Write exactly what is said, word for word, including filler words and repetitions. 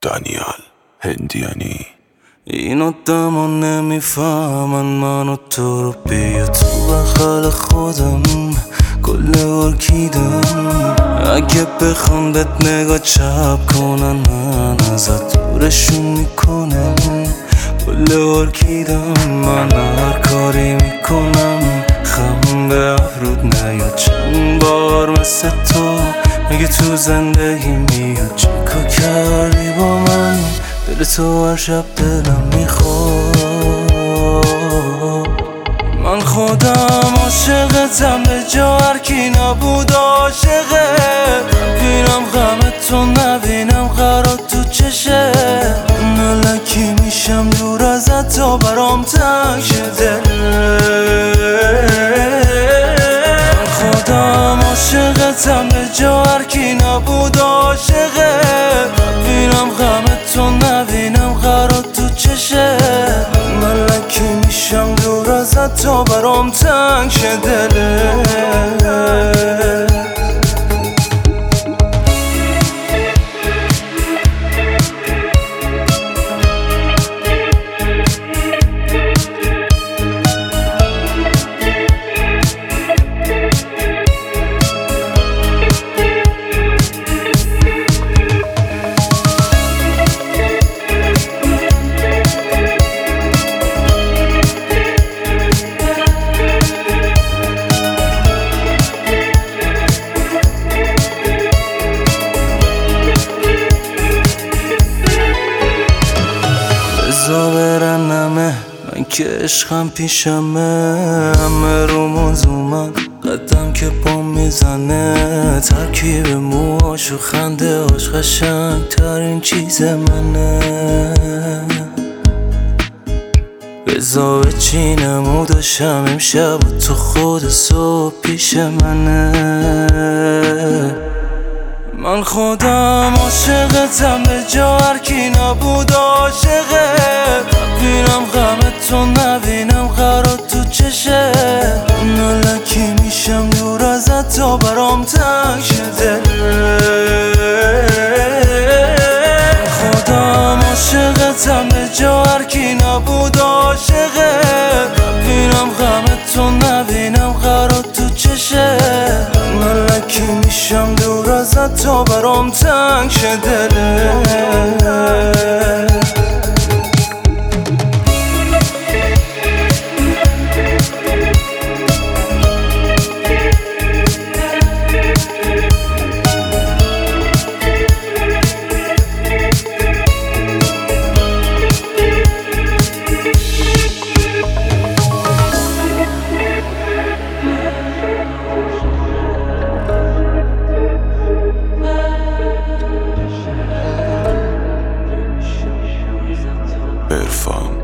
دانیال هندیانی. این آدما نمیفهمن من و تو رو، بیا تو بغل خودم کل ارکیدم. اگه بخوام بهت نگاه چپ کنن من ازت دورشون میکنم، کل ارکیدم. من هر کاری میکنم خم به افرود نیاد. چند بار مثل تو مگه تو زندگی میاد؟ چیکار کردی با من؟ دل تو هر شب دلم میخواد. من خودم عاشقتم به جا هرکی نبود عاشقه. بینم غمتو نبینم قرار تو چشه. من لکی میشم دور ازت تا برام تنگ شده. من خودم عاشقتم به جا هرکی نبود عاشقه. بینم غمتو نبینم قرار تو چشه. من لکی میشم دور ازت تا برام تنگ شه دلت. بزا برنمه من که عشقم پیشمه. همه رو موضوع قدم که پام میزنه. ترکیب موهاش و خنده هاش قشنگ ترین چیز منه. بزا بچینم و داشتم امشب و تو خود صبح پیش منه. من خودم عاشقتم به جا هرکی نبود عاشقه. بینم غمتو نبینم قرار تو چشه. من لکی میشم دور ازت تا برام تنگ شده. خودم عاشقتم به جا هرکی نبود عاشقه. بینم غمتو نبینم قرار تو چشه. من لکی میشم دور ازت تا برام تنگ شه دلت. عرفان